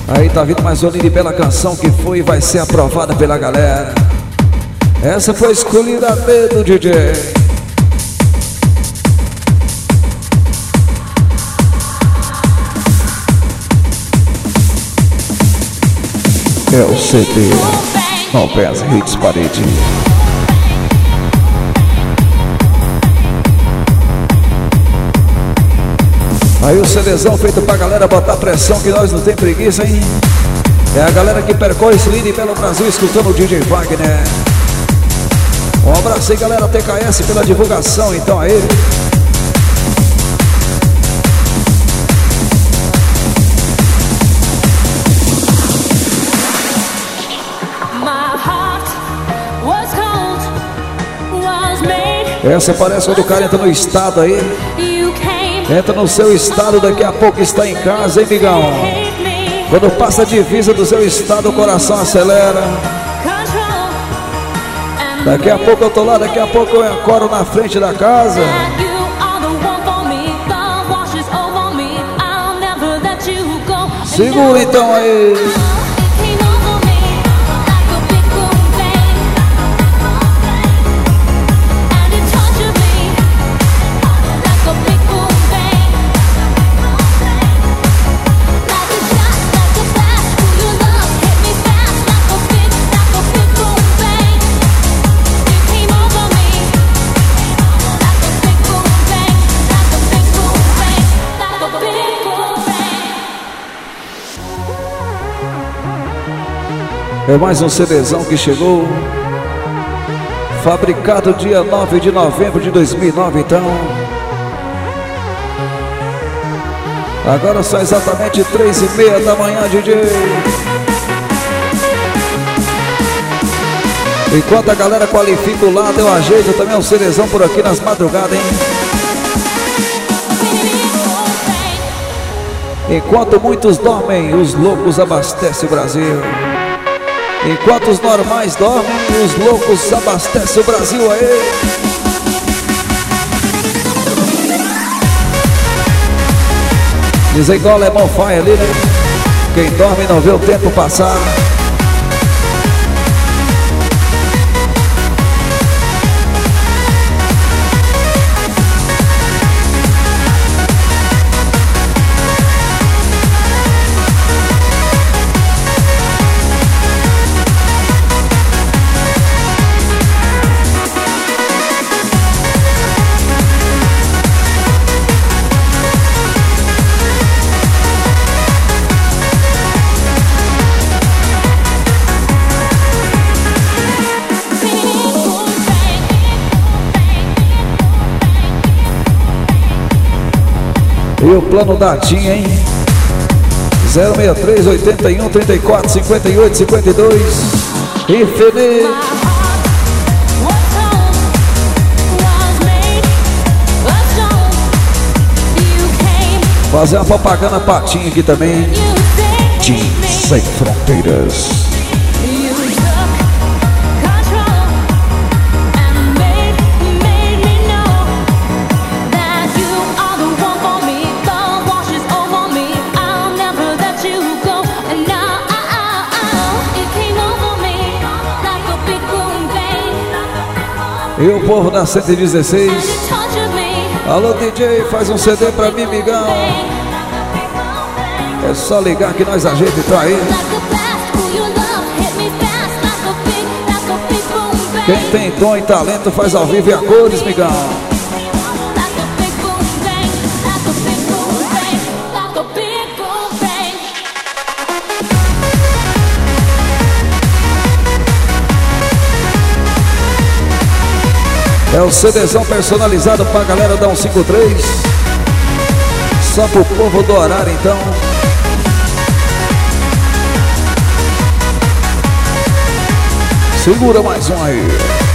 Aí tá vindo mais uma linda e bela canção que foi e vai ser aprovada pela galera. Essa foi escolhida a dedo, DJ. É o CD Novés Hits Parede. Aí o CDzão feito pra galera botar pressão, que nós não tem preguiça, hein? É a galera que percorre esse lindo e belo Brasil escutando o DJ Wagner. Um abraço aí, galera TKS, pela divulgação, então aí. Essa parece quando o cara entra no estado aí. Entra no seu estado, daqui a pouco está em casa, hein, migão? Quando passa a divisa do seu estado, o coração acelera. Daqui a pouco eu tô lá, daqui a pouco eu acordo na frente da casa. Segura então aí. É mais um CDzão que chegou, fabricado dia 9 de novembro de 2009, então. Agora são exatamente 3h30 da manhã, DJ. Enquanto a galera qualifica o lado, eu ajeito também um CDzão por aqui nas madrugadas, hein? Enquanto muitos dormem, os loucos abastecem o Brasil. Enquanto os normais dormem, os loucos abastecem o Brasil aí. Diz igual o alemão faz ali, né? Quem dorme não vê o tempo passar. E o plano da TIM, hein? 063 81 34 58 52. Infinito. Fazer uma propaganda pra TIM aqui também. TIM Sem Fronteiras. E o povo da 116. Alô DJ, faz um CD pra mim, migão. É só ligar que nós ajeitamos então aí. Quem tem dom e talento faz ao vivo e a cores, migão. É o CDzão personalizado pra galera da 153. Só pro povo do horário, então. Segura mais um aí.